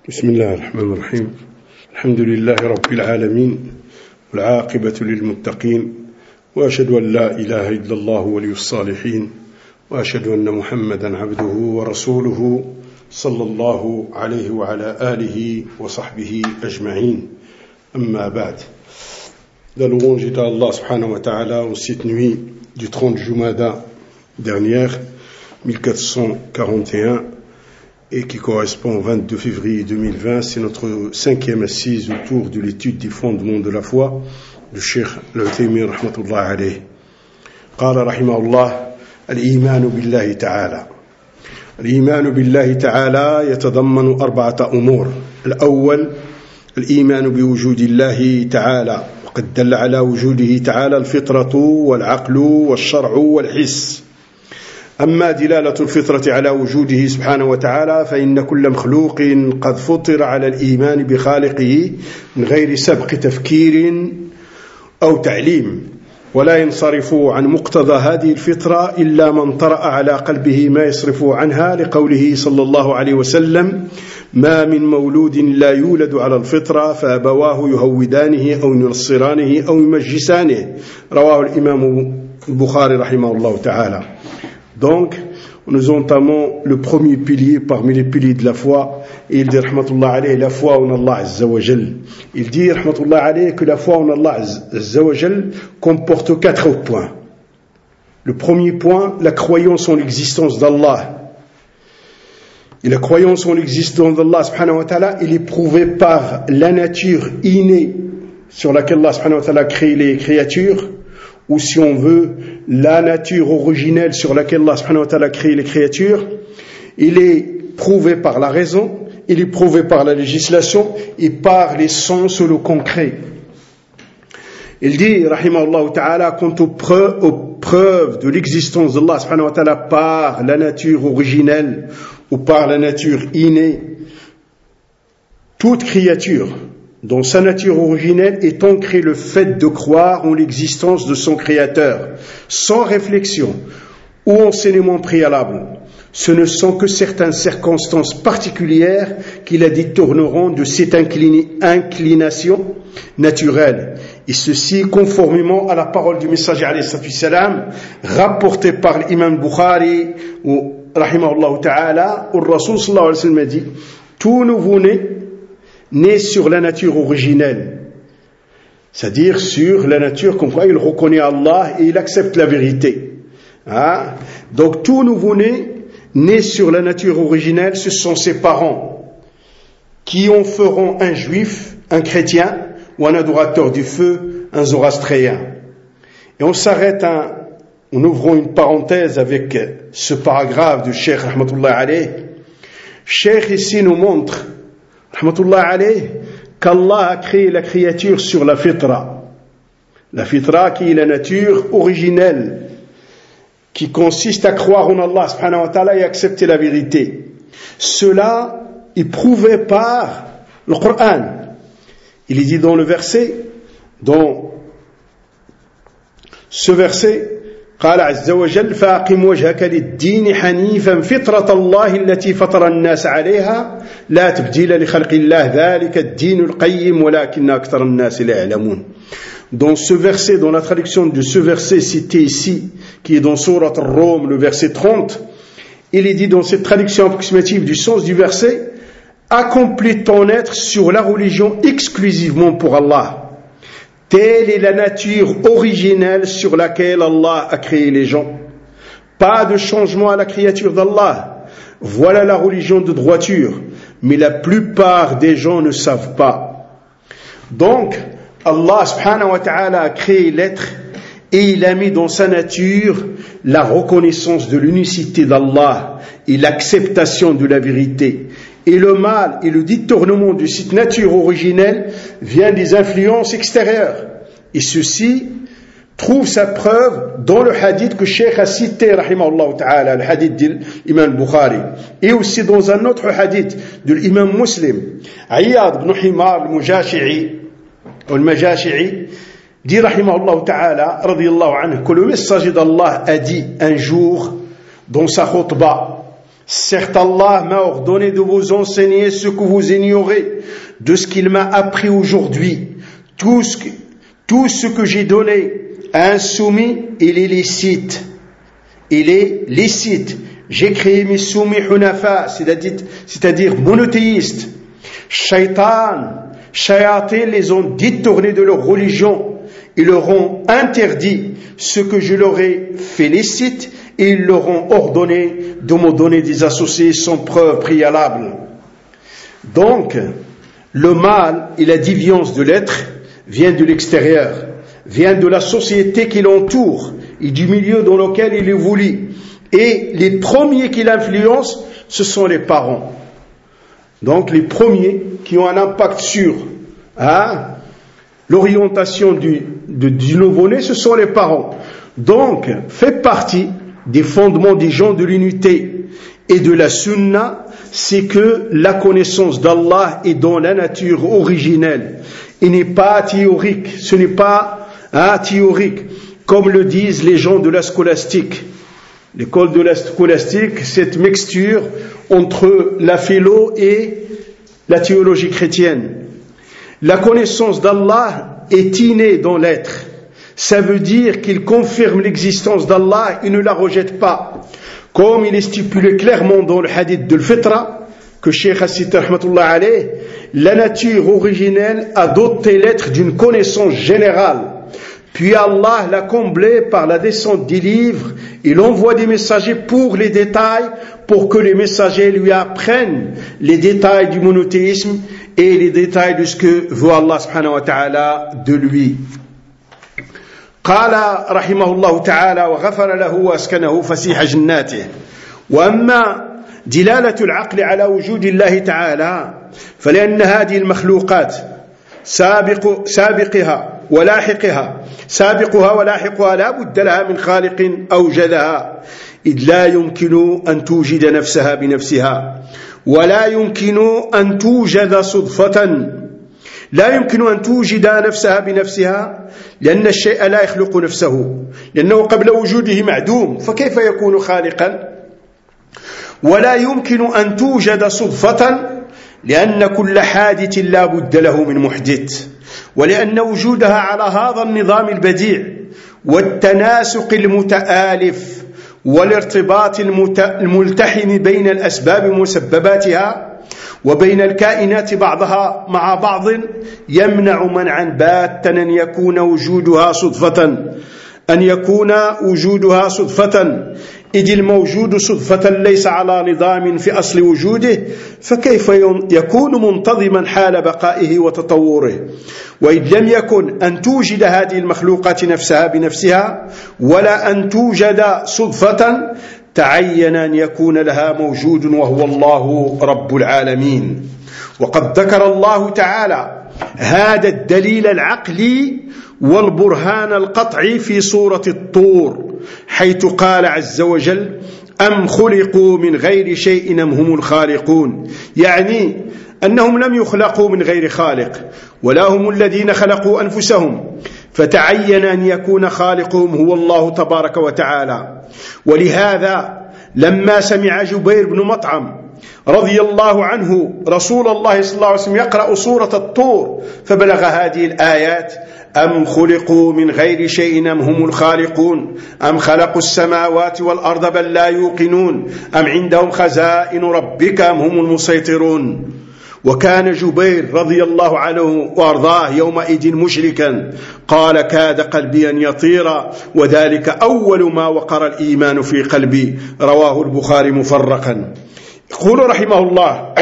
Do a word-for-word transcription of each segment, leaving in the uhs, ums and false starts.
بسم الله الرحمن الرحيم الحمد لله رب العالمين والعاقبة للمتقين وأشهد أن لا إله إلا الله ولي الصالحين وأشهد أن محمدا عبده ورسوله صلى الله عليه وعلى آله وصحبه أجمعين أما بعد. La louange est à Allah subhanahu wa ta'ala en cette nuit du trente Jumada dernière, mille quatre cent quarante et un, et qui correspond au vingt-deux février deux mille vingt. C'est notre cinquième assise autour de l'étude des fondements de la foi du Cheikh Al-Uthaymin rahmatullah alayh. قال رحمه الله: الإيمان بالله تعالى. الإيمان بالله تعالى يتضمن أربعة أمور. الأول الإيمان بوجود الله تعالى، وقد دل على وجوده تعالى الفطرة والعقل والشرع والحس. أما دلالة الفطرة على وجوده سبحانه وتعالى فإن كل مخلوق قد فطر على الإيمان بخالقه من غير سبق تفكير أو تعليم، ولا ينصرف عن مقتضى هذه الفطرة إلا من طرأ على قلبه ما يصرف عنها، لقوله صلى الله عليه وسلم: ما من مولود لا يولد على الفطرة فأبواه يهودانه أو ينصرانه أو يمجسانه، رواه الإمام البخاري رحمه الله تعالى. Donc, nous entamons le premier pilier parmi les piliers de la foi, et il dit, rahmatullah alayhi, la foi en Allah azza wa jal. Il dit, rahmatullah alayhi, que la foi en Allah azza wa jal comporte quatre points. Le premier point, la croyance en l'existence d'Allah. Et la croyance en l'existence d'Allah subhanahu wa ta'ala, il est prouvé par la nature innée sur laquelle Allah subhanahu wa ta'ala a créé les créatures, ou si on veut, la nature originelle sur laquelle Allah subhanahu wa ta'ala a créé les créatures. Il est prouvé par la raison, il est prouvé par la législation et par les sens ou le concret. Il dit, rahimahullah ta'ala, quant aux preuves, aux preuves de l'existence d'Allah subhanahu wa ta'ala par la nature originelle ou par la nature innée, toute créature dans sa nature originelle est ancré le fait de croire en l'existence de son créateur, sans réflexion ou enseignement préalable. Ce ne sont que certaines circonstances particulières qui la détourneront de cette inclination naturelle. Et ceci conformément à la parole du messager alayhi salam, rapportée par l'imam Bukhari, ou rahimahullah ta'ala, où le Rasul sallallahu alayhi wa sallam a dit: tout nouveau-né né sur la nature originelle, c'est-à-dire sur la nature comme quoi il reconnaît Allah et il accepte la vérité. Hein? Donc tout nouveau-né né sur la nature originelle, ce sont ses parents qui en feront un juif, un chrétien ou un adorateur du feu, un zoroastréen. Et on s'arrête, un, en ouvrant une parenthèse avec ce paragraphe du Cheikh rahmatullah alayh. Cheikh ici nous montre rahmatullah alayh, qu'Allah a créé la créature sur la fitra. La fitra qui est la nature originelle, qui consiste à croire en Allah subhanahu wa ta'ala et accepter la vérité. Cela est prouvé par le Coran. Il est dit dans le verset, dans ce verset, قال عز وجل: فأقم وجهك للدين حنيفا فطرة الله التي فطر الناس عليها لا تبديل لخلق الله ذلك الدين القيم ولكن أكثر الناس لا يعلمون. Dans ce verset, dans la traduction de ce verset cité ici, qui est dans Sourate Ar-Rum, le verset trente, il est dit dans cette traduction approximative du sens du verset: accomplis ton être sur la religion exclusivement pour Allah. Telle est la nature originelle sur laquelle Allah a créé les gens. Pas de changement à la créature d'Allah. Voilà la religion de droiture. Mais la plupart des gens ne savent pas. Donc, Allah subhanahu wa ta'ala a créé l'être et il a mis dans sa nature la reconnaissance de l'unicité d'Allah et l'acceptation de la vérité. Et le mal et le détournement de cette nature originelle vient des influences extérieures. Et ceci trouve sa preuve dans le hadith que Cheikh a cité, rahimahullah ta'ala, le hadith de l'imam Bukhari. Et aussi dans un autre hadith de l'imam Muslim. Ayyad ibn Himar al-Mujashi'i, ou al-Majashi'i, dit, rahimahullah ta'ala, radiyallahu anhu, que le messager d'Allah a dit un jour dans sa khutbah, Certes, Allah m'a ordonné de vous enseigner ce que vous ignorez de ce qu'il m'a appris aujourd'hui. Tout ce que, tout ce que j'ai donné à un soumis, il est licite. Il est licite. J'ai créé mes soumis hunafa, c'est-à-dire, c'est-à-dire monothéistes. Shaitan, shayatin les ont détournés de leur religion. Ils leur ont interdit ce que je leur ai fait licite et ils leur ont ordonné de me donner des associés sans preuve préalable. Donc, le mal et la déviance de l'être vient de l'extérieur, vient de la société qui l'entoure et du milieu dans lequel il évolue. Et les premiers qui l'influencent, ce sont les parents. Donc, les premiers qui ont un impact sur hein, l'orientation du, de, du nouveau-né, ce sont les parents. Donc, fait partie des fondements des gens de l'unité et de la sunna, c'est que la connaissance d'Allah est dans la nature originelle et n'est pas théorique. Ce n'est pas hein, théorique, comme le disent les gens de la scolastique. L'école de la scolastique, cette mixture entre la philo et la théologie chrétienne. La connaissance d'Allah est innée dans l'être. Ça veut dire qu'il confirme l'existence d'Allah et ne la rejette pas. Comme il est stipulé clairement dans le hadith de l'Fitra, que Cheikh As-Siti rahmatullah alayh, la nature originelle a doté l'être d'une connaissance générale. Puis Allah l'a comblé par la descente des livres. Il envoie des messagers pour les détails, pour que les messagers lui apprennent les détails du monothéisme et les détails de ce que veut Allah subhanahu wa ta'ala de lui. قال رحمه الله تعالى وغفر له وأسكنه فسيح جناته. وأما دلالة العقل على وجود الله تعالى فلأن هذه المخلوقات سابق سابقها ولاحقها سابقها ولاحقها لا بد لها من خالق أوجدها إذ لا يمكن أن توجد نفسها بنفسها ولا يمكن أن توجد صدفة لا يمكن أن توجد نفسها بنفسها لأن الشيء لا يخلق نفسه لأنه قبل وجوده معدوم فكيف يكون خالقا ولا يمكن أن توجد صدفة لأن كل حادث لا بد له من محدث ولأن وجودها على هذا النظام البديع والتناسق المتآلف والارتباط الملتحم بين الأسباب ومسبباتها وبين الكائنات بعضها مع بعض يمنع منعا باتا أن يكون وجودها صدفة أن يكون وجودها صدفة إذ الموجود صدفة ليس على نظام في أصل وجوده فكيف يكون منتظما حال بقائه وتطوره وإذ لم يكن أن توجد هذه المخلوقات نفسها بنفسها ولا أن توجد صدفة تعين أن يكون لها موجود وهو الله رب العالمين. وقد ذكر الله تعالى هذا الدليل العقلي والبرهان القطعي في سورة الطور حيث قال عز وجل أم خلقوا من غير شيء أم هم الخالقون يعني أنهم لم يخلقوا من غير خالق ولا هم الذين خلقوا أنفسهم فتعين أن يكون خالقهم هو الله تبارك وتعالى. ولهذا لما سمع جبير بن مطعم رضي الله عنه رسول الله صلى الله عليه وسلم يقرأ سورة الطور فبلغ هذه الآيات أم خلقوا من غير شيء أم هم الخالقون أم خلقوا السماوات والأرض بل لا يوقنون أم عندهم خزائن ربك أم هم المسيطرون. وكان جبير رضي الله عنه وارضاه يومئذ مشركا قال كاد قلبي أن يطير وذلك أول ما وقر الإيمان في قلبي رواه البخاري مفرقا. يقول رحمه الله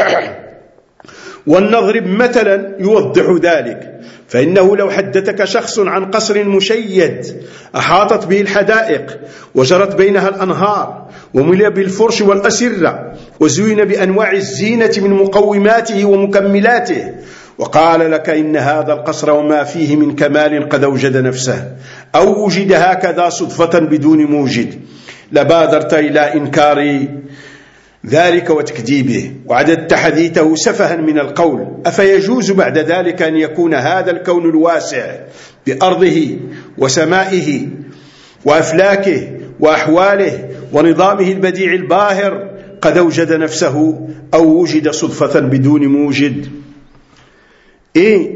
ولنضرب مثلا يوضح ذلك فإنه لو حدثك شخص عن قصر مشيد أحاطت به الحدائق وجرت بينها الأنهار وملئ بالفرش والأسرة وزين بأنواع الزينة من مقوماته ومكملاته وقال لك إن هذا القصر وما فيه من كمال قد أوجد نفسه أو وجد هكذا صدفة بدون موجد لبادرت إلى إنكار ذلك وتكذيبه وعددت حديثه سفها من القول أفيجوز بعد ذلك أن يكون هذا الكون الواسع بأرضه وسمائه وأفلاكه وأحواله ونظامه البديع الباهر قد أوجد نفسه أو وجد صدفة بدون موجد. Et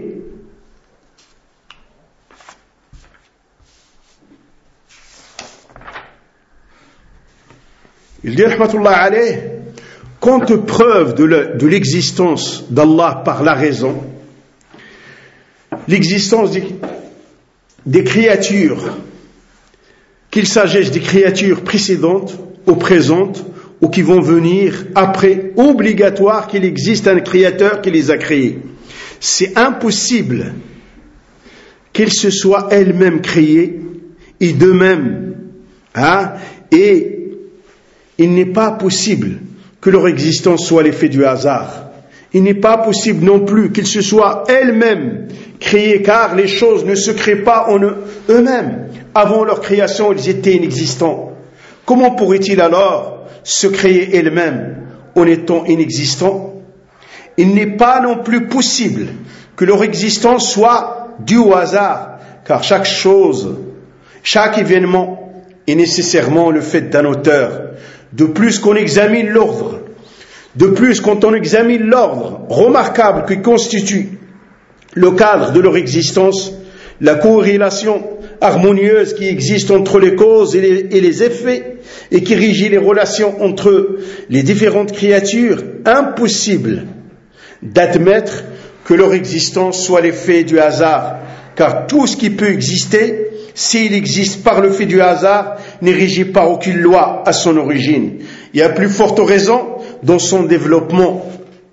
il dit rahmatullah alayh, compte preuve de l'existence d'Allah par la raison, l'existence des, des créatures, qu'il s'agisse des créatures précédentes ou présentes ou qui vont venir après, obligatoire qu'il existe un créateur qui les a créés. C'est impossible qu'elles se soient elles-mêmes créées et d'eux-mêmes, hein, et il n'est pas possible que leur existence soit l'effet du hasard. Il n'est pas possible non plus qu'ils se soient elles-mêmes créées, car les choses ne se créent pas en eux-mêmes. Avant leur création, ils étaient inexistants. Comment pourraient-ils alors se créer elles-mêmes en étant inexistants? Il n'est pas non plus possible que leur existence soit due au hasard, car chaque chose, chaque événement est nécessairement le fait d'un auteur. De plus qu'on examine l'ordre, de plus quand on examine l'ordre remarquable qui constitue le cadre de leur existence, la corrélation harmonieuse qui existe entre les causes et les, et les effets et qui régit les relations entre les différentes créatures, impossible d'admettre que leur existence soit l'effet du hasard, car tout ce qui peut exister, s'il existe par le fait du hasard, n'est régi par aucune loi à son origine. Il y a plus forte raison dans son développement.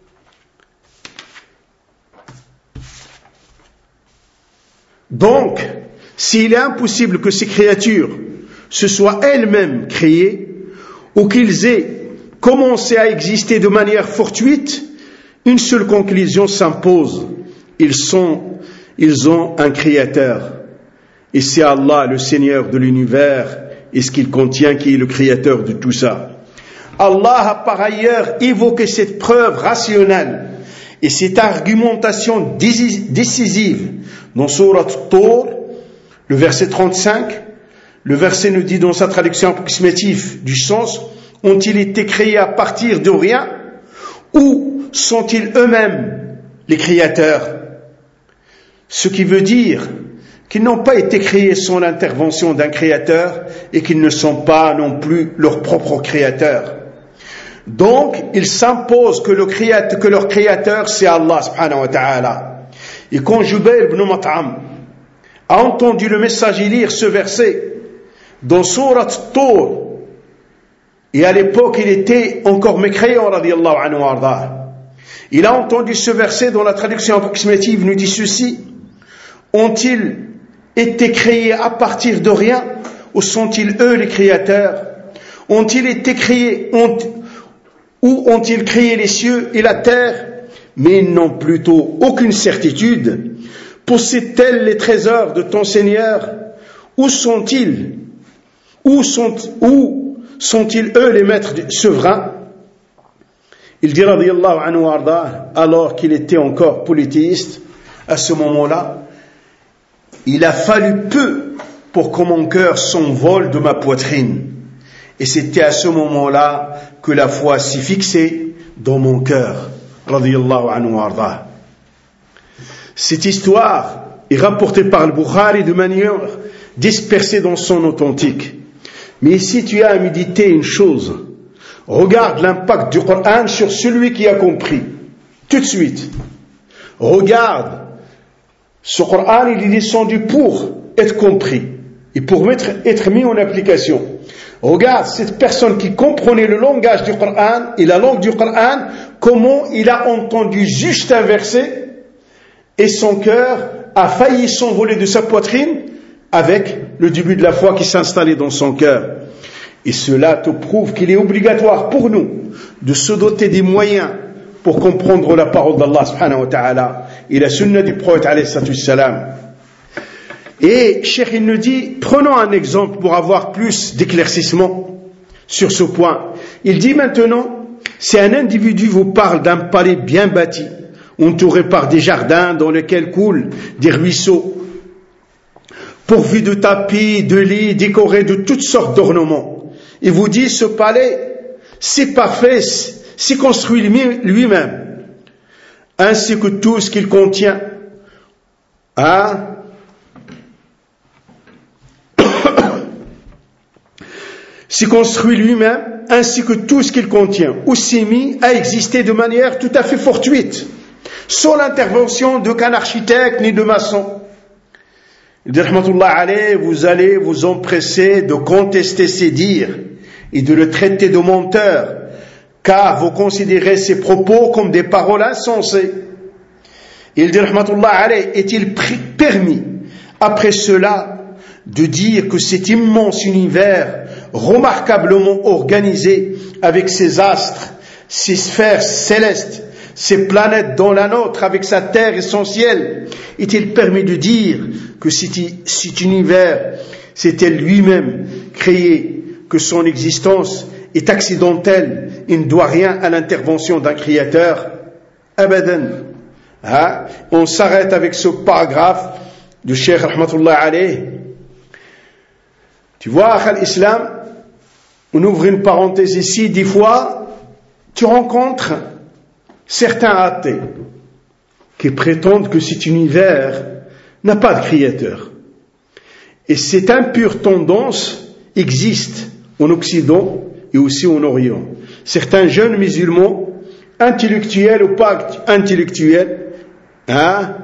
Donc, s'il est impossible que ces créatures se soient elles-mêmes créées ou qu'ils aient commencé à exister de manière fortuite, une seule conclusion s'impose. Ils sont, ils ont un créateur. Et c'est Allah, le Seigneur de l'univers, et ce qu'il contient, qui est le créateur de tout ça. Allah a par ailleurs évoqué cette preuve rationnelle et cette argumentation décisive dans Surat Tur, le verset trente-cinq. Le verset nous dit dans sa traduction approximative du sens: ont-ils été créés à partir de rien ou sont-ils eux-mêmes les créateurs? Ce qui veut dire qu'ils n'ont pas été créés sans l'intervention d'un créateur et qu'ils ne sont pas non plus leurs propres créateurs. Donc, il s'impose que, le créateur, que leur créateur, c'est Allah subhanahu wa ta'ala. Et quand Jubayr ibn Mut'am a entendu le messager lire ce verset dans Surat Tur, et à l'époque il était encore mécréant, radiyallahu anhu arda, il a entendu ce verset dont la traduction approximative nous dit ceci: ont-ils été créés à partir de rien ou sont-ils eux les créateurs? Ont-ils été créés ont, ou ont-ils créé les cieux et la terre? Mais ils n'ont plutôt aucune certitude. Possèdent-elles les trésors de ton Seigneur? Où sont-ils? Où sont, où sont-ils eux les maîtres souverains? Il dit radiyallahu anhu arda, alors qu'il était encore polythéiste, à ce moment-là, il a fallu peu pour que mon cœur s'envole de ma poitrine. Et c'était à ce moment-là que la foi s'y fixait dans mon cœur. Radiyallahu anhu arda. Cette histoire est rapportée par le Bukhari de manière dispersée dans son authentique. Mais si tu as à méditer une chose, regarde l'impact du Coran sur celui qui a compris. Tout de suite. Regarde. Ce Coran, il est descendu pour être compris et pour être, être mis en application. Regarde cette personne qui comprenait le langage du Coran et la langue du Coran, comment il a entendu juste un verset et son cœur a failli s'envoler de sa poitrine avec le début de la foi qui s'installait dans son cœur. Et cela te prouve qu'il est obligatoire pour nous de se doter des moyens pour comprendre la parole d'Allah subhanahu wa ta'ala et la sunna du prophète alayhi salam. Et Cheikh il nous dit, prenons un exemple pour avoir plus d'éclaircissement sur ce point. Il dit maintenant, si un individu vous parle d'un palais bien bâti, entouré par des jardins dans lesquels coulent des ruisseaux, pourvu de tapis, de lits, décorés de toutes sortes d'ornements, il vous dit ce palais, c'est parfait, c'est construit lui-même, ainsi que tout ce qu'il contient. Hein? C'est construit lui-même, ainsi que tout ce qu'il contient, ou s'est mis à exister de manière tout à fait fortuite, sans l'intervention d'aucun architecte ni de maçon. Il dit, rahmatullah alayh, vous allez vous empresser de contester ses dires et de le traiter de menteur, car vous considérez ses propos comme des paroles insensées. Il dit, rahmatullah alayh, est-il permis, après cela, de dire que cet immense univers remarquablement organisé avec ses astres, ses sphères célestes, ses planètes dont la nôtre avec sa terre essentielle, est-il permis de dire que cet univers s'est lui-même créé, que son existence est accidentelle et ne doit rien à l'intervention d'un créateur? Abadan. Hein? On s'arrête avec ce paragraphe du Cheikh rahmatullah alayh. Tu vois, à l'islam, on ouvre une parenthèse ici, des fois, tu rencontres certains athées qui prétendent que cet univers n'a pas de créateur. Et cette impure tendance existe en Occident et aussi en Orient. Certains jeunes musulmans, intellectuels ou pas intellectuels, hein,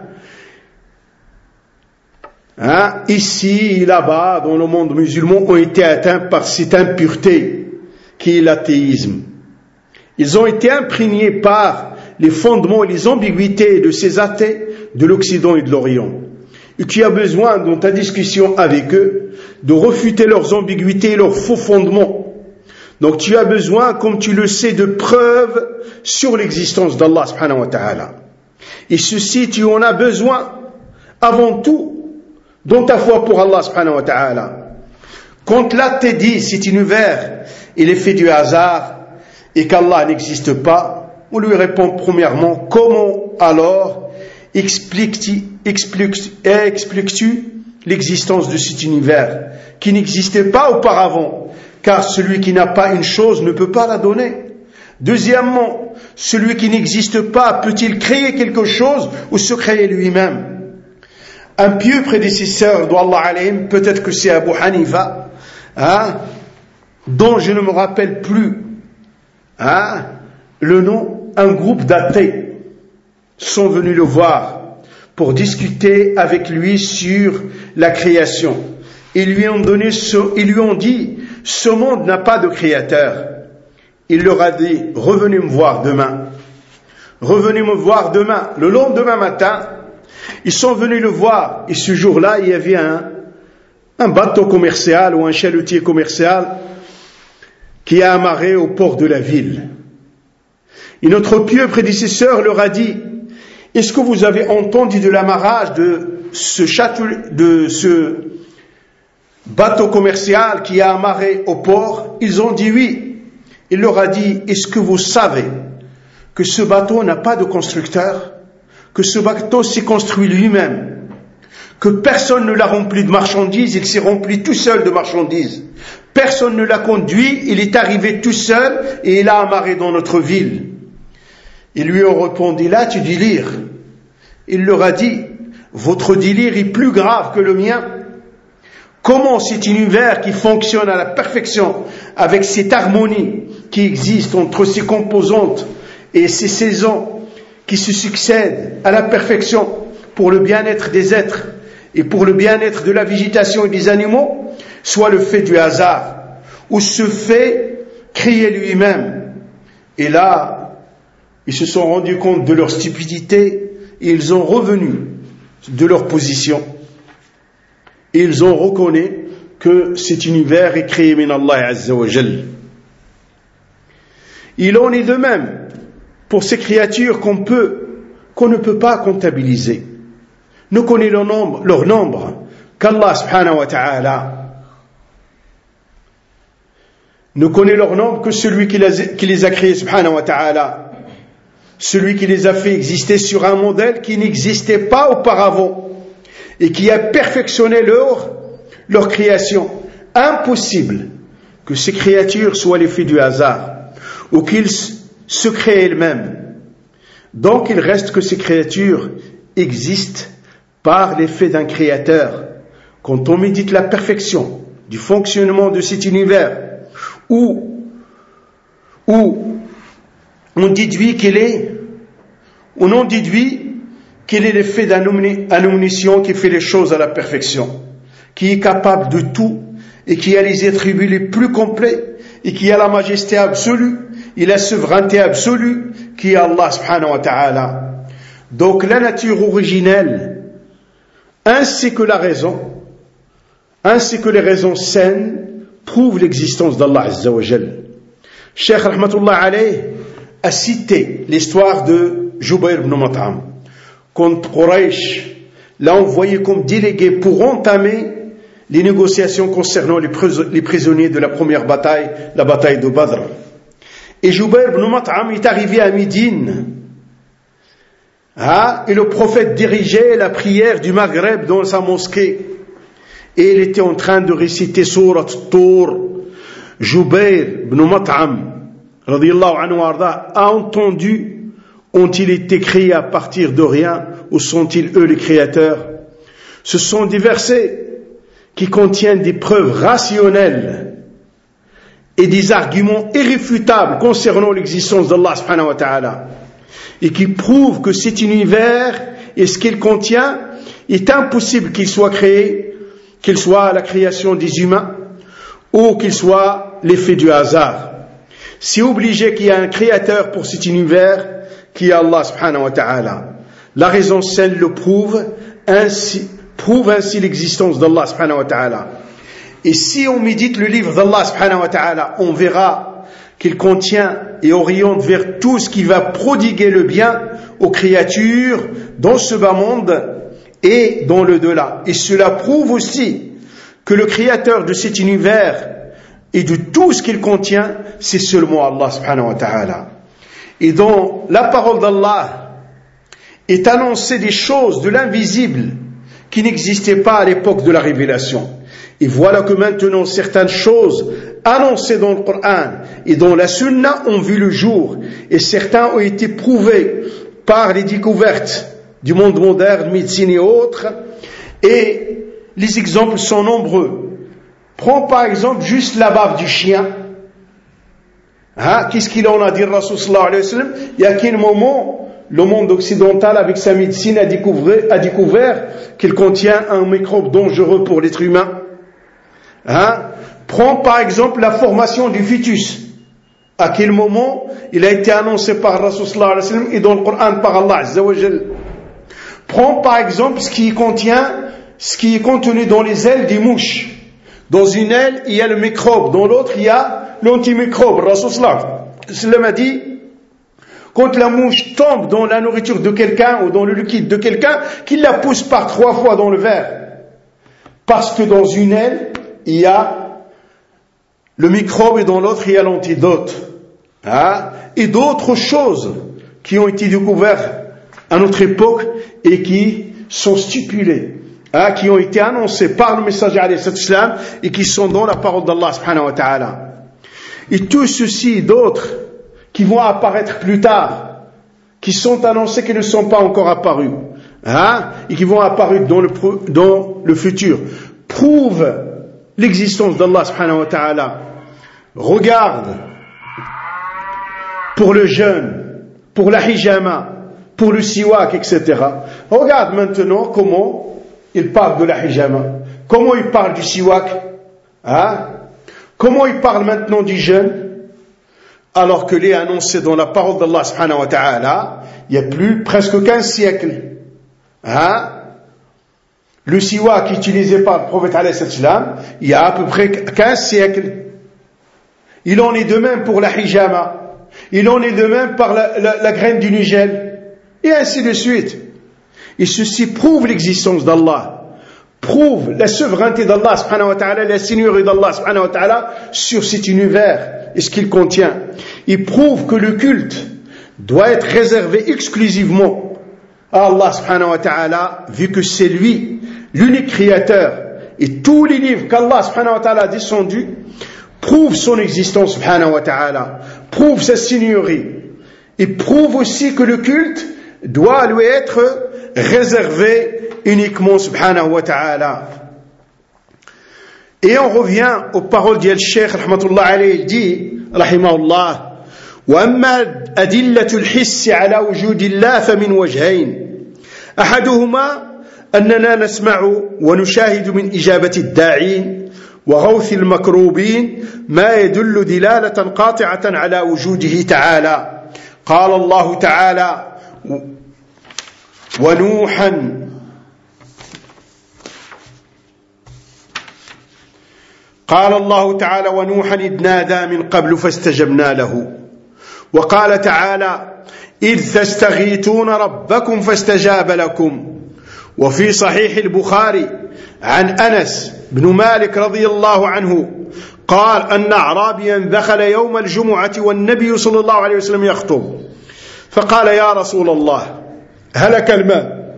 Hein, ici et là-bas, dans le monde musulman, ont été atteints par cette impureté qui est l'athéisme. Ils ont été imprégnés par les fondements et les ambiguïtés de ces athées de l'Occident et de l'Orient. Et tu as besoin, dans ta discussion avec eux, de refuter leurs ambiguïtés et leurs faux fondements. Donc tu as besoin, comme tu le sais, de preuves sur l'existence d'Allah subhanahu wa ta'ala. Et ceci, tu en as besoin avant tout dans ta foi pour Allah subhanahu wa ta'ala. Quand l'athée dit cet univers, il est fait du hasard et qu'Allah n'existe pas, on lui répond premièrement, comment alors expliques-tu, expliques, expliques-tu l'existence de cet univers qui n'existait pas auparavant? Car celui qui n'a pas une chose ne peut pas la donner. Deuxièmement, celui qui n'existe pas peut-il créer quelque chose ou se créer lui-même? Un pieux prédécesseur d'Allah alayhim, peut-être que c'est Abu Hanifa, hein, dont je ne me rappelle plus hein, le nom, un groupe d'athées sont venus le voir pour discuter avec lui sur la création. Ils lui ont donné ce, ils lui ont dit, ce monde n'a pas de créateur. Il leur a dit, revenez me voir demain. Revenez me voir demain. Le lendemain matin, ils sont venus le voir, et ce jour-là, il y avait un, un bateau commercial ou un chalutier commercial qui a amarré au port de la ville. Et notre pieux prédécesseur leur a dit, est-ce que vous avez entendu de l'amarrage de ce, château, de ce bateau commercial qui a amarré au port? Ils ont dit oui. Il leur a dit, est-ce que vous savez que ce bateau n'a pas de constructeur? Que ce bateau s'est construit lui-même, que personne ne l'a rempli de marchandises, il s'est rempli tout seul de marchandises. Personne ne l'a conduit, il est arrivé tout seul et il a amarré dans notre ville. Ils lui ont répondu, là tu délires. Il leur a dit, votre délire est plus grave que le mien. Comment cet univers qui fonctionne à la perfection, avec cette harmonie qui existe entre ses composantes et ses saisons, qui se succèdent à la perfection pour le bien-être des êtres et pour le bien-être de la végétation et des animaux, soit le fait du hasard, ou se fait créer lui-même. Et là, ils se sont rendus compte de leur stupidité et ils ont revenu de leur position. Et ils ont reconnu que cet univers est créé min Allah Azza wa Jal. Il en est de même pour ces créatures qu'on peut, qu'on ne peut pas comptabiliser. Ne connaît leur nombre, leur nombre qu'Allah subhanahu wa ta'ala. Ne connaît leur nombre que celui qui les, qui les a créés subhanahu wa ta'ala. Celui qui les a fait exister sur un modèle qui n'existait pas auparavant et qui a perfectionné leur, leur création. Impossible que ces créatures soient l'effet du hasard. ou qu'il se crée elle-même. Donc il reste que ces créatures existent par l'effet d'un créateur. Quand on médite la perfection du fonctionnement de cet univers, où, où on déduit qu'il est, on en déduit qu'il est l'effet d'un omniscient qui fait les choses à la perfection, qui est capable de tout et qui a les attributs les plus complets et qui a la majesté absolue et la souveraineté absolue qui est Allah subhanahu wa ta'ala. Donc la nature originelle ainsi que la raison, ainsi que les raisons saines prouvent l'existence d'Allah Azza wa Jal. Cheikh Rahmatullah alayh a cité l'histoire de Jubayr ibn Mut'am, quand Quraysh l'a envoyé comme délégué pour entamer les négociations concernant les, pris- les prisonniers de la première bataille, la bataille de Badr. Et Jubayr ibn Mut'am est arrivé à Médine, ah, et le prophète dirigeait la prière du Maghreb dans sa mosquée, et il était en train de réciter Surat Tour. Jubayr ibn Mut'am radiyallahu anhu arda, a entendu, ont-ils été créés à partir de rien ou sont-ils eux les créateurs? Ce sont des versets qui contiennent des preuves rationnelles et des arguments irréfutables concernant l'existence d'Allah subhanahu wa ta'ala, et qui prouvent que cet univers et ce qu'il contient est impossible qu'il soit créé, qu'il soit la création des humains ou qu'il soit l'effet du hasard. C'est obligé qu'il y ait un créateur pour cet univers qui est Allah subhanahu wa ta'ala. La raison saine le prouve, ainsi, prouve ainsi l'existence d'Allah subhanahu wa ta'ala. Et si on médite le livre d'Allah subhanahu wa ta'ala, on verra qu'il contient et oriente vers tout ce qui va prodiguer le bien aux créatures dans ce bas monde et dans le delà. Et cela prouve aussi que le créateur de cet univers et de tout ce qu'il contient, c'est seulement Allah subhanahu wa ta'ala. Et dans la parole d'Allah est annoncé des choses de l'invisible qui n'existaient pas à l'époque de la révélation. Et voilà que maintenant certaines choses annoncées dans le Coran et dans la Sunna ont vu le jour, et certains ont été prouvés par les découvertes du monde moderne, médecine et autres, et les exemples sont nombreux. Prends par exemple juste la bave du chien. Hein? Qu'est-ce qu'il en a dit, Rasul sallallahu alayhi wa sallam? Il y a quel moment le monde occidental, avec sa médecine, a découvert, a découvert qu'il contient un microbe dangereux pour l'être humain. Hein? Prends par exemple la formation du fœtus. À quel moment il a été annoncé par Rasul sallallahu alayhi wa sallam et dans le Coran par Allah Azza wa Jal. Prends par exemple ce qui contient, ce qui est contenu dans les ailes des mouches. Dans une aile, il y a le microbe, dans l'autre, il y a l'antimicrobe. Rasul sallallahu alayhi wa sallam a dit, quand la mouche tombe dans la nourriture de quelqu'un ou dans le liquide de quelqu'un, qu'il la pousse par trois fois dans le verre. Parce que dans une aile, il y a le microbe et dans l'autre, il y a l'antidote. Hein? Et d'autres choses qui ont été découvertes à notre époque et qui sont stipulées, hein, qui ont été annoncées par le messager alayhi salam et qui sont dans la parole d'Allah subhanahu wa ta'ala. Et tout ceci et d'autres qui vont apparaître plus tard, qui sont annoncés, qui ne sont pas encore apparus, hein, et qui vont apparaître dans le, dans le futur, prouvent l'existence d'Allah subhanahu wa ta'ala. Regarde, pour le jeûne, pour la hijama, pour le siwak, et cetera. Regarde maintenant comment il parle de la hijama, comment il parle du siwak, hein, comment il parle maintenant du jeûne, alors que l'est annoncé dans la parole d'Allah subhanahu wa ta'ala, il y a plus presque quinze siècles. Hein? Le siwak utilisé par le prophète alayhi salam, il y a à peu près quinze siècles. Il en est de même pour la hijama. Il en est de même par la, la, la graine du nigel. Et ainsi de suite. Et ceci prouve l'existence d'Allah. Prouve la souveraineté d'Allah subhanahu wa ta'ala, la seigneurie d'Allah subhanahu wa ta'ala sur cet univers et ce qu'il contient. Il prouve que le culte doit être réservé exclusivement à Allah subhanahu wa ta'ala, vu que c'est lui, l'unique créateur, et tous les livres qu'Allah subhanahu wa ta'ala a descendus prouvent son existence subhanahu wa ta'ala, prouve sa seigneurie et prouve aussi que le culte doit lui être réservé uniquement subhanahu wa ta'ala. Et on revient aux paroles du Cheikh rahmatullah alayhi, il dit rahimahullah وأما أدلة الحس على وجود الله فمن وجهين أحدهما أننا نسمع ونشاهد من إجابة الداعين وغوث المكروبين ما يدل دلالة قاطعة على وجوده تعالى. قال الله تعالى ونوحا قال الله تعالى ونوحا إذ نادى من قبل فاستجبنا له. وقال تعالى إذ تستغيثون ربكم فاستجاب لكم. وفي صحيح البخاري عن أنس بن مالك رضي الله عنه قال أن أعرابيا دخل يوم الجمعة والنبي صلى الله عليه وسلم يخطب فقال يا رسول الله هلك الماء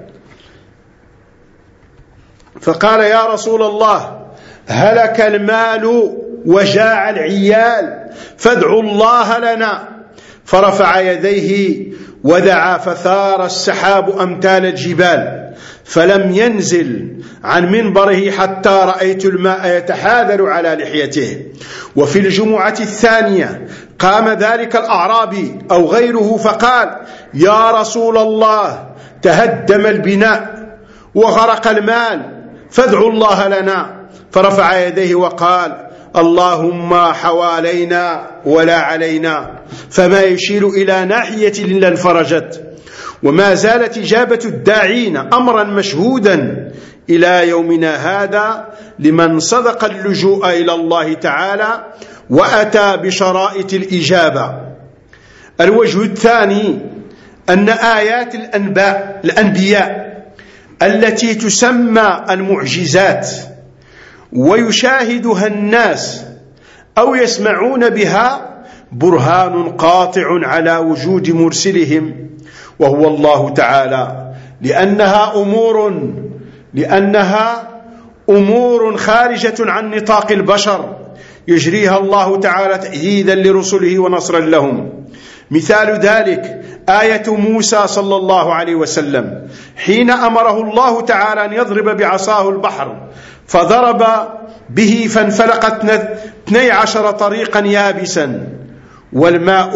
فقال يا رسول الله هلك المال وجاع العيال فادعوا الله لنا. فرفع يديه ودعا فثار السحاب أمثال الجبال فلم ينزل عن منبره حتى رأيت الماء يتحاذر على لحيته. وفي الجمعة الثانية قام ذلك الأعرابي أو غيره فقال يا رسول الله تهدم البناء وغرق المال فادعوا الله لنا. فرفع يديه وقال اللهم حوالينا ولا علينا فما يشير إلى ناحية إلا انفرجت. وما زالت إجابة الداعين أمرا مشهودا إلى يومنا هذا لمن صدق اللجوء إلى الله تعالى وأتى بشرائط الإجابة. الوجه الثاني أن آيات الأنباء الأنبياء التي تسمى المعجزات ويشاهدها الناس أو يسمعون بها برهان قاطع على وجود مرسلهم وهو الله تعالى لأنها أمور لأنها أمور خارجة عن نطاق البشر يجريها الله تعالى تأييدا لرسله ونصرا لهم. مثال ذلك آية موسى صلى الله عليه وسلم حين أمره الله تعالى أن يضرب بعصاه البحر فضرب به فانفلقت اثني عشر طريقا يابسا والماء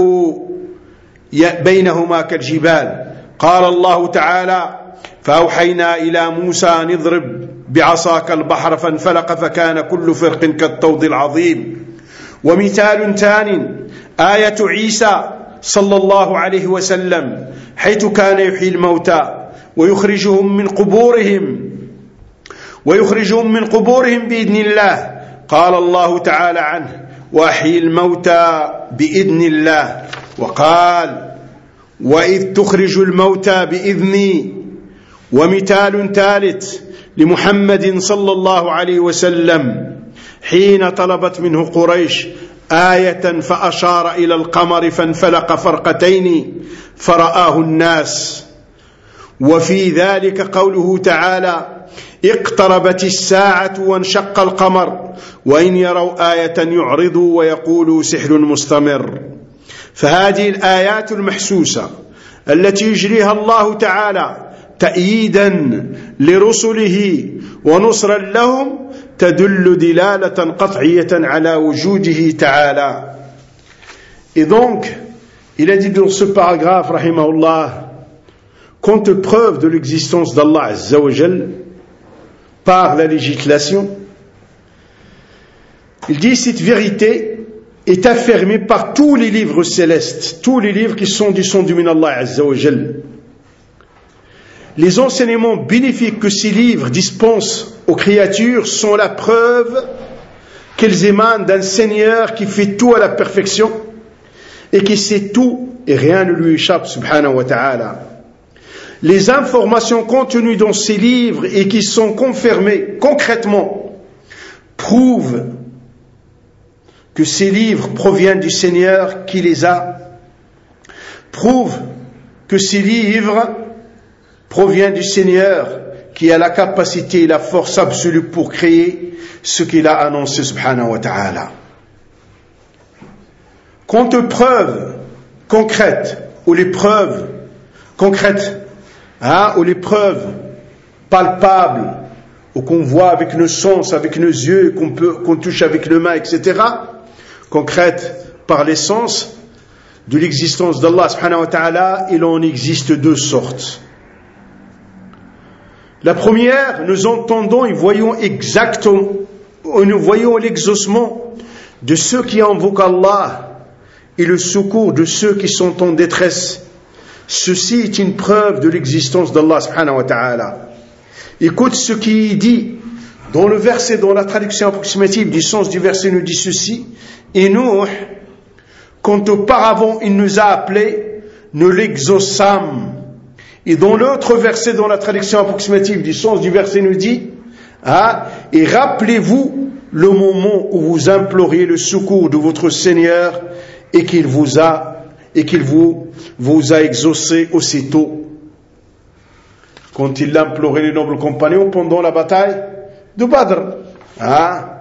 بينهما كالجبال. قال الله تعالى فأوحينا إلى موسى أن اضرب بعصاك البحر فانفلق فكان كل فرق كالطود العظيم. ومثال ثاني آية عيسى صلى الله عليه وسلم حيث كان يحيي الموتى ويخرجهم من قبورهم ويخرجهم من قبورهم بإذن الله. قال الله تعالى عنه وأحيي الموتى بإذن الله. وقال وإذ تخرج الموتى بإذني. ومثال ثالث لمحمد صلى الله عليه وسلم حين طلبت منه قريش آية فأشار إلى القمر فانفلق فرقتين فرآه الناس. وفي ذلك قوله تعالى اقتربت الساعة وانشق القمر وإن يروا آية يعرضوا ويقولوا سحر مستمر. فهذه الآيات المحسوسة التي يجريها الله تعالى تأييدا لرسله ونصرا لهم تدل دلالة قطعية على وجوده تعالى. Et donc, il a dit dans ce paragraphe, rahimahullah, compte preuve de l'existence d'Allah Azza wa Jal par la législation, il dit cette vérité est affirmée par tous les livres célestes, tous les livres qui sont descendus min Allah Azza wa Jal. Les enseignements bénéfiques que ces livres dispensent aux créatures sont la preuve qu'elles émanent d'un Seigneur qui fait tout à la perfection et qui sait tout et rien ne lui échappe subhanahu wa ta'ala. Les informations contenues dans ces livres et qui sont confirmées concrètement prouvent que ces livres proviennent du Seigneur qui les a, prouvent que ces livres proviennent du Seigneur qui a la capacité et la force absolue pour créer ce qu'il a annoncé subhanahu wa ta'ala. quant aux preuves concrètes, ou les preuves concrètes, hein, ou les preuves palpables, ou qu'on voit avec nos sens, avec nos yeux, qu'on peut, qu'on touche avec les mains, et cetera, concrètes par les sens de l'existence d'Allah subhanahu wa ta'ala, il en existe deux sortes. La première, nous entendons et voyons exactement, nous voyons l'exaucement de ceux qui invoquent Allah et le secours de ceux qui sont en détresse. Ceci est une preuve de l'existence d'Allah subhanahu wa ta'ala. Écoute ce qui dit dans le verset, dans la traduction approximative du sens du verset nous dit ceci: et nous, quand auparavant il nous a appelés, nous l'exaucâmes. Et dans l'autre verset, dans la traduction approximative du sens du verset nous dit, ah, et rappelez-vous le moment où vous imploriez le secours de votre Seigneur et qu'il vous a, et qu'il vous, vous a exaucé aussitôt. Quand il a imploré les nobles compagnons pendant la bataille de Badr. Ah.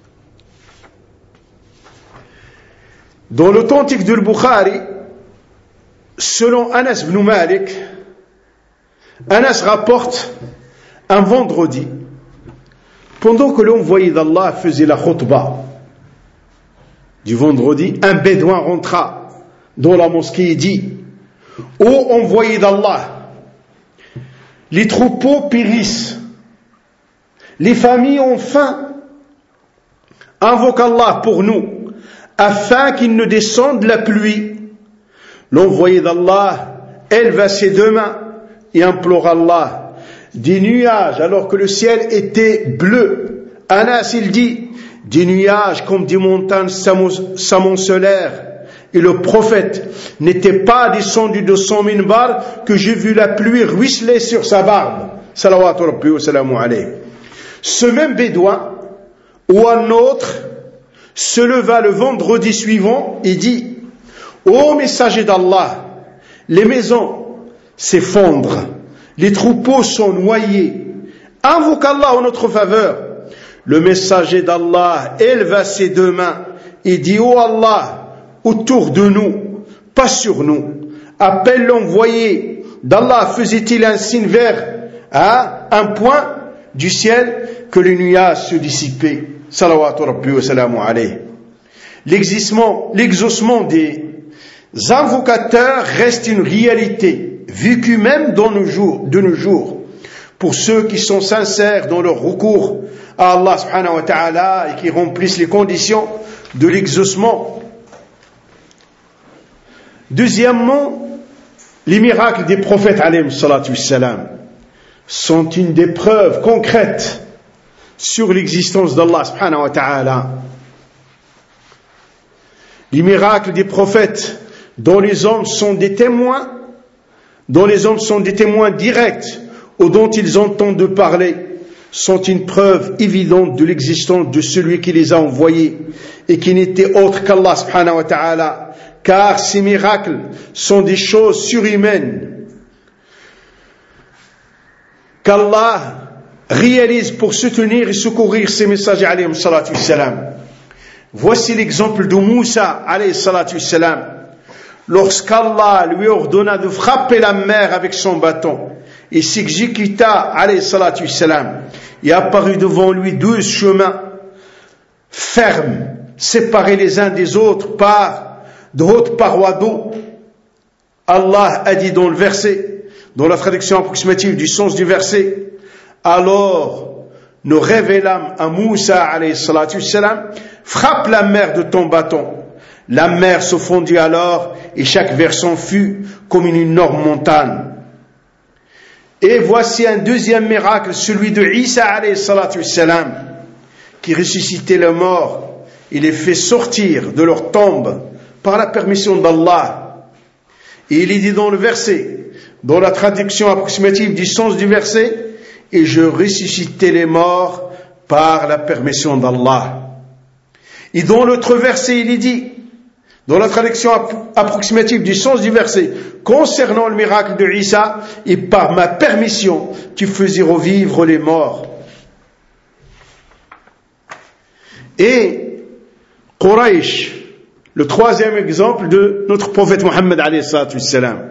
Dans l'authentique de Bukhari, selon Anas ibn Malik, Anas rapporte un vendredi, pendant que l'envoyé d'Allah faisait la khutbah du vendredi, un bédouin rentra dans la mosquée et dit: ô envoyé d'Allah, les troupeaux périssent, les familles ont faim, invoque Allah pour nous, afin qu'il ne descende la pluie. L'envoyé d'Allah éleva ses deux mains et implora Allah des nuages alors que le ciel était bleu. Anas il dit, des nuages comme des montagnes s'amoncelèrent, et le prophète n'était pas descendu de son minbar que j'ai vu la pluie ruisseler sur sa barbe. Salawatu rabbi wa salamu alayhi. Ce même bédouin ou un autre se leva le vendredi suivant et dit: ô messager d'Allah, les maisons s'effondrent, les troupeaux sont noyés, invoque Allah en notre faveur. Le messager d'Allah éleva ses deux mains et dit: ô Allah, autour de nous, pas sur nous. Appelle l'envoyé d'Allah, faisait-il un signe vers à un point du ciel que les nuages se dissipaient. Salawatu rabbi wa salamu alayhi. L'exaucement, l'exaucement des invocateurs reste une réalité vécue même dans nos jours, de nos jours, pour ceux qui sont sincères dans leur recours à Allah subhanahu wa ta'ala et qui remplissent les conditions de l'exaucement. Deuxièmement, les miracles des prophètes alayhim salatu wassalam sont une des preuves concrètes sur l'existence d'Allah subhanahu wa ta'ala. Les miracles des prophètes dont les hommes sont des témoins, dont les hommes sont des témoins directs ou dont ils entendent parler, sont une preuve évidente de l'existence de celui qui les a envoyés et qui n'était autre qu'Allah subhanahu wa ta'ala, car ces miracles sont des choses surhumaines qu'Allah réalise pour soutenir et secourir ses messagers alayhim salatu wassalam. Voici l'exemple de Moussa alayhi salatu wassalam. Lorsqu'Allah lui ordonna de frapper la mer avec son bâton, il s'exécuta alayhi salatu wassalam. Il apparut devant lui douze chemins fermes, séparés les uns des autres par de hautes parois d'eau. Allah a dit dans le verset, dans la traduction approximative du sens du verset: alors nous révélâmes à Moussa alayhi salatu wassalam, frappe la mer de ton bâton. La mer se fondit alors et chaque versant fut comme une énorme montagne. Et voici un deuxième miracle, celui de Isa alayhi salatu wassalam, qui ressuscitait les morts et les fait sortir de leur tombe par la permission d'Allah. Et il est dit dans le verset, dans la traduction approximative du sens du verset: et je ressuscitais les morts par la permission d'Allah. Et dans l'autre verset, il est dit, dans la traduction approximative du sens du verset, concernant le miracle de Isa: et par ma permission, tu faisais revivre les morts. Et Quraysh, le troisième exemple de notre prophète Mohammed alayhi salatu wassalam.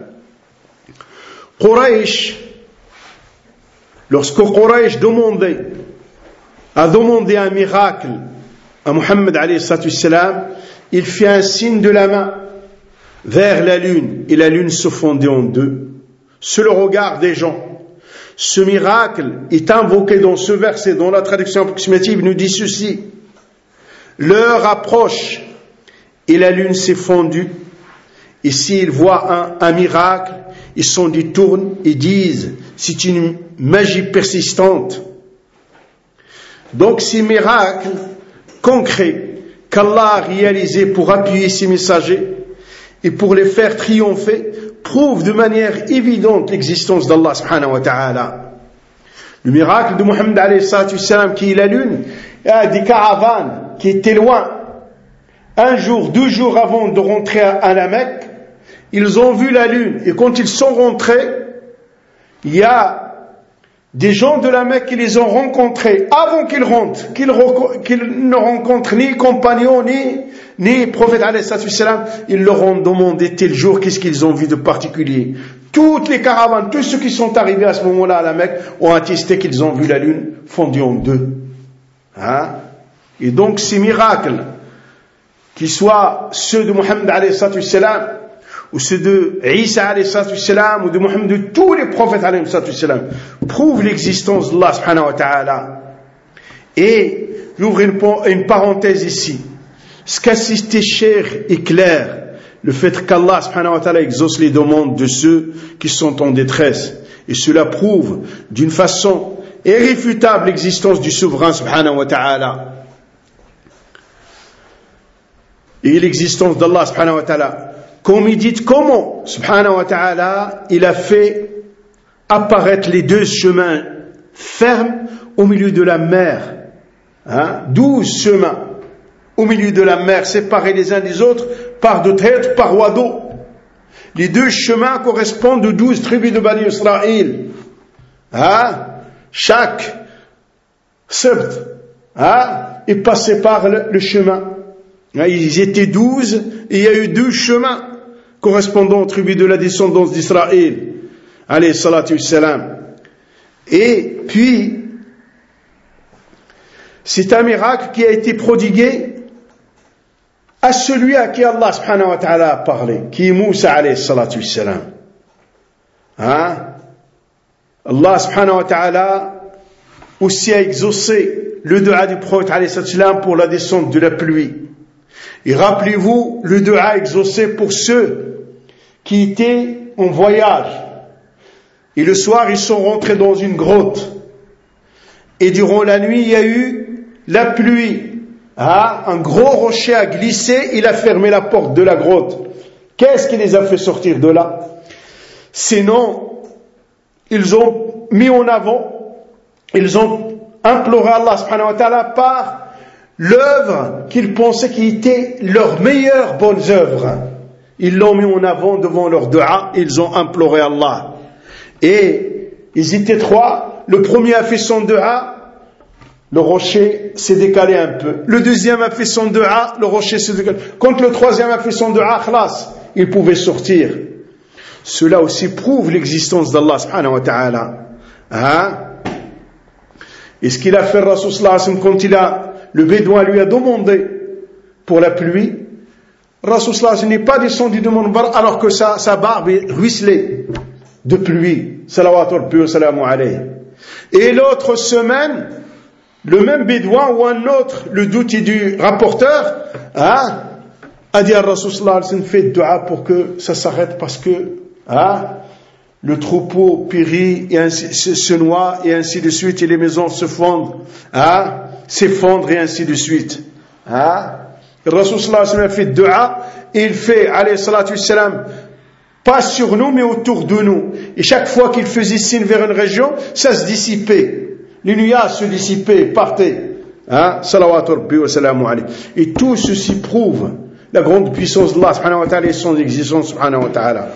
Quraysh, lorsque Quraysh demandait, a demandé un miracle à Mohammed alayhi salatu wassalam, il fit un signe de la main vers la lune et la lune se fondait en deux, sous le regard des gens. Ce miracle est invoqué dans ce verset, dont la traduction approximative nous dit ceci: l'heure approche et la lune s'est fondue, et s'ils voient un, un miracle, ils s'en détournent et disent c'est une magie persistante. Donc ces miracles concrets qu'Allah a réalisés pour appuyer ses messagers et pour les faire triompher prouvent de manière évidente l'existence d'Allah subhanahu wa ta'ala. Le miracle de Mohammed alayhi salatu wassalam, qui est la lune, il y a des caravanes qui étaient loin. Un jour, deux jours avant de rentrer à la Mecque, ils ont vu la lune, et quand ils sont rentrés, il y a des gens de la Mecque qui les ont rencontrés avant qu'ils rentrent, qu'ils, rec- qu'ils ne rencontrent ni compagnons, ni, ni prophète alayhi salatu wassalam. Ils leur ont demandé tel jour qu'est-ce qu'ils ont vu de particulier. Toutes les caravanes, tous ceux qui sont arrivés à ce moment-là à la Mecque ont attesté qu'ils ont vu la lune fondue en deux. Hein? Et donc ces miracles, qu'ils soient ceux de Mohammed alayhi salatu wassalam, ou ceux de Isa alayhi salatu wassalam, ou de Mohammed, de tous les prophètes alayhi salatu wassalam, prouvent l'existence d'Allah subhanahu wa ta'ala. Et j'ouvre une, une parenthèse ici. Ce qu'a cité cher et clair, le fait qu'Allah subhanahu wa ta'ala exauce les demandes de ceux qui sont en détresse. Et cela prouve d'une façon irréfutable l'existence du souverain subhanahu wa ta'ala. Et l'existence d'Allah subhanahu wa ta'ala. Comme il dit comment, subhanahu wa ta'ala, il a fait apparaître les deux chemins fermes au milieu de la mer. Hein? Douze chemins au milieu de la mer, séparés les uns des autres par de têtes, par voie d'eau. Les deux chemins correspondent aux douze tribus de Bani Israël. Hein? Chaque sept hein, est passé par le, le chemin. Ils étaient douze et il y a eu deux chemins correspondant aux tribus de la descendance d'Israël, alayhi salatu wassalam. Et puis, c'est un miracle qui a été prodigué à celui à qui Allah subhanahu wa ta'ala a parlé, qui est Moussa alayhi salatu wassalam. Hein? Allah subhanahu wa ta'ala aussi a exaucé le dua du prophète alayhi salatu wassalam pour la descente de la pluie. Et rappelez-vous le dua exaucé pour ceux qui étaient en voyage. Et le soir, ils sont rentrés dans une grotte. Et durant la nuit, il y a eu la pluie. Ah, un gros rocher a glissé, il a fermé la porte de la grotte. Qu'est-ce qui les a fait sortir de là? Sinon, ils ont mis en avant, ils ont imploré Allah subhanahu wa ta'ala par l'œuvre qu'ils pensaient qui était leur meilleure bonne œuvre. Ils l'ont mis en avant devant leur dua, ils ont imploré Allah. Et ils étaient trois. Le premier a fait son dua, le rocher s'est décalé un peu. Le deuxième a fait son dua, le rocher s'est décalé. Quand le troisième a fait son dua, khlas, il pouvait sortir. Cela aussi prouve l'existence d'Allah subhanahu wa ta'ala. Hein? Et ce qu'il a fait, Rasul sallallahu alayhi wa sallam, quand il a le bédouin lui a demandé pour la pluie, Rasul sallallahu alayhi wa sallam n'est pas descendu de Minbar alors que sa, sa barbe ruisselait de pluie. Salawatu rabbi wa salamu alayhi. Et l'autre semaine, le même bédouin ou un autre, le doute du rapporteur, hein, a dit à Rasul sallallahu alayhi wa sallam, faites dua pour que ça s'arrête parce que hein, le troupeau périt et ainsi, se, se noie et ainsi de suite et les maisons se fondent. Hein, s'effondre et ainsi de suite. Hein? Le Rasul sallallahu alayhi wa sallam fait dua et il fait, alayhi salatu wassalam, pas sur nous mais autour de nous. Et chaque fois qu'il faisait signe vers une région, ça se dissipait. Les nuages se dissipaient, partaient. Hein? Salawatu rabbi wa salamu alayhi. Et tout ceci prouve la grande puissance d'Allah subhanahu wa ta'ala et son existence subhanahu wa ta'ala.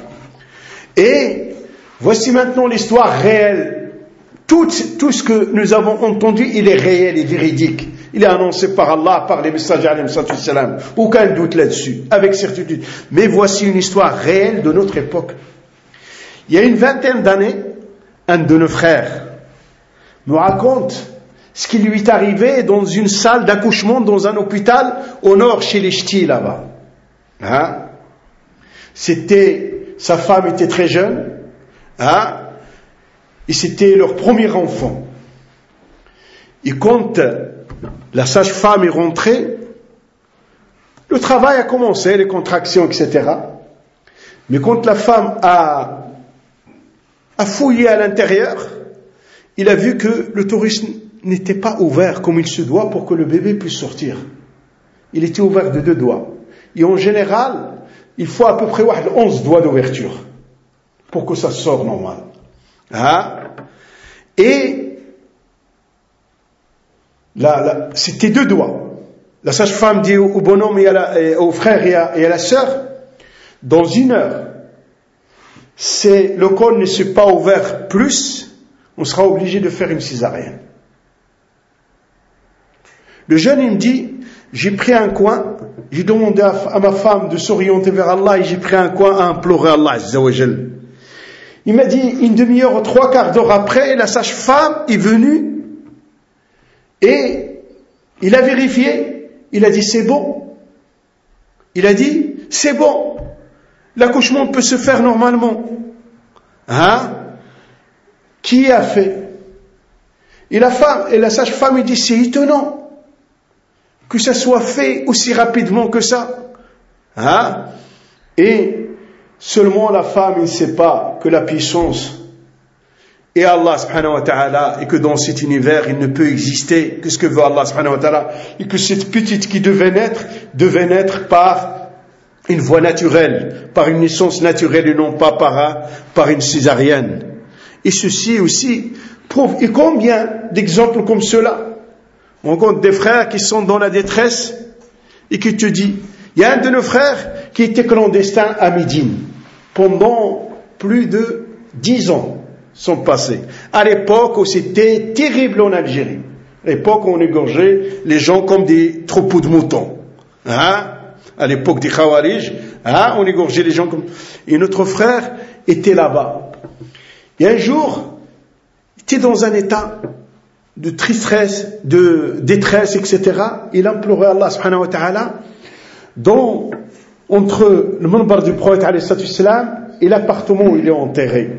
Et voici maintenant l'histoire réelle. Tout, tout ce que nous avons entendu, il est réel et véridique. Il est annoncé par Allah, par les messagers, aucun doute là-dessus, avec certitude. Mais voici une histoire réelle de notre époque. Il y a une vingtaine d'années, un de nos frères me raconte ce qui lui est arrivé dans une salle d'accouchement dans un hôpital au nord chez les Ch'tis là-bas. Hein? C'était, sa femme était très jeune, hein? Et c'était leur premier enfant. Et quand la sage-femme est rentrée, le travail a commencé, les contractions, et cetera. Mais quand la femme a, a fouillé à l'intérieur, il a vu que le l'utérus n'était pas ouvert comme il se doit pour que le bébé puisse sortir. Il était ouvert de deux doigts. Et en général, il faut à peu près onze doigts d'ouverture pour que ça sorte normal. Hein? Et là, là, c'était deux doigts. La sage-femme dit au, au bonhomme et, à la, et au frère et à, et à la sœur, dans une heure, si le col ne s'est pas ouvert plus, on sera obligé de faire une césarienne. Le jeune, il me dit, j'ai pris un coin, j'ai demandé à, à ma femme de s'orienter vers Allah et j'ai pris un coin à implorer Allah Azza wa Jal. Il m'a dit, une demi-heure, trois quarts d'heure après, la sage-femme est venue et il a vérifié, il a dit, c'est bon. Il a dit, c'est bon. L'accouchement peut se faire normalement. Hein? Qui a fait? Et la femme, et la sage-femme, il dit, c'est étonnant que ça soit fait aussi rapidement que ça. Hein? Et seulement la femme, il ne sait pas que la puissance est Allah subhanahu wa ta'ala et que dans cet univers, il ne peut exister que ce que veut Allah subhanahu wa ta'ala et que cette petite qui devait naître, devait naître par une voie naturelle, par une naissance naturelle et non pas par, par une césarienne. Et ceci aussi prouve, et combien d'exemples comme cela? On rencontre des frères qui sont dans la détresse et qui te disent, il y a un de nos frères qui était clandestin à Médine pendant plus de dix ans sont passés. À l'époque où c'était terrible en Algérie, à l'époque où on égorgeait les gens comme des troupeaux de moutons. Hein? À l'époque des Khawarij, hein? On égorgeait les gens comme... Et notre frère était là-bas. Et un jour, il était dans un état de tristesse, de détresse, et cetera. Il implorait Allah subhanahu wa ta'ala dans, entre le minbar du prophète alayhi salatu wassalam et l'appartement où il est enterré.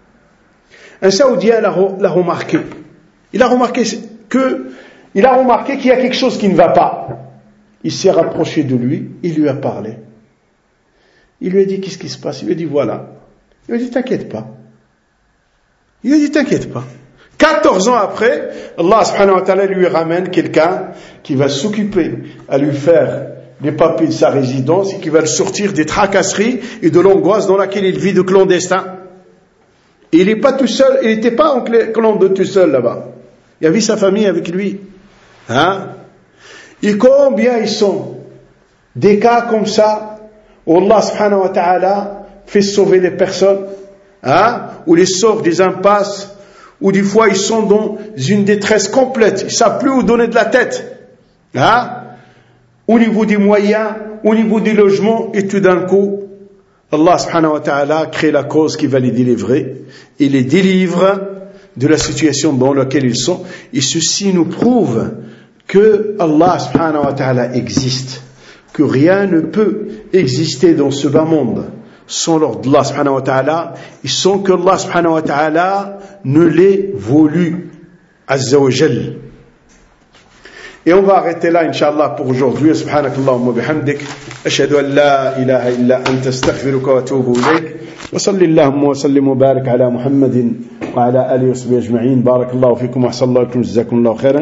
Un Saoudien l'a, l'a remarqué. Il a remarqué que, il a remarqué qu'il y a quelque chose qui ne va pas. Il s'est rapproché de lui, il lui a parlé. Il lui a dit, qu'est-ce qui se passe? Il lui a dit, voilà. Il lui a dit, t'inquiète pas. Il lui a dit, t'inquiète pas. quatorze ans après, Allah subhanahu wa ta'ala lui ramène quelqu'un qui va s'occuper à lui faire les papiers de sa résidence et qui va le sortir des tracasseries et de l'angoisse dans laquelle il vit de clandestin. Et il n'est pas tout seul, il n'était pas en clan de tout seul là-bas. Il y avait sa famille avec lui. Hein? Et combien ils sont des cas comme ça où Allah subhanahu wa ta'ala fait sauver les personnes, hein? Ou les sauve des impasses, ou des fois ils sont dans une détresse complète, ils ne savent plus où donner de la tête, hein? Au niveau des moyens, au niveau des logements, et tout d'un coup, Allah subhanahu wa ta'ala crée la cause qui va les délivrer, et les délivre de la situation dans laquelle ils sont, et ceci nous prouve que Allah subhanahu wa ta'ala existe, que rien ne peut exister dans ce bas monde sans l'ordre d'Allah subhanahu wa ta'ala et sans que Allah subhanahu wa ta'ala ne l'ait voulu azza wa jal. Et on va arrêter là inshallah pour aujourd'hui. Subhanakallahumma bihamdik ashhadu an la ilaha illa anta astaghfiruka wa atubu ilayk wa sallallahu wa sallim wa barik ala Muhammadin wa ala alihi wa sahbihi ajma'in. Barakallahu fikum wa ahsanallahu ilaykum, jazakumullahu khairan.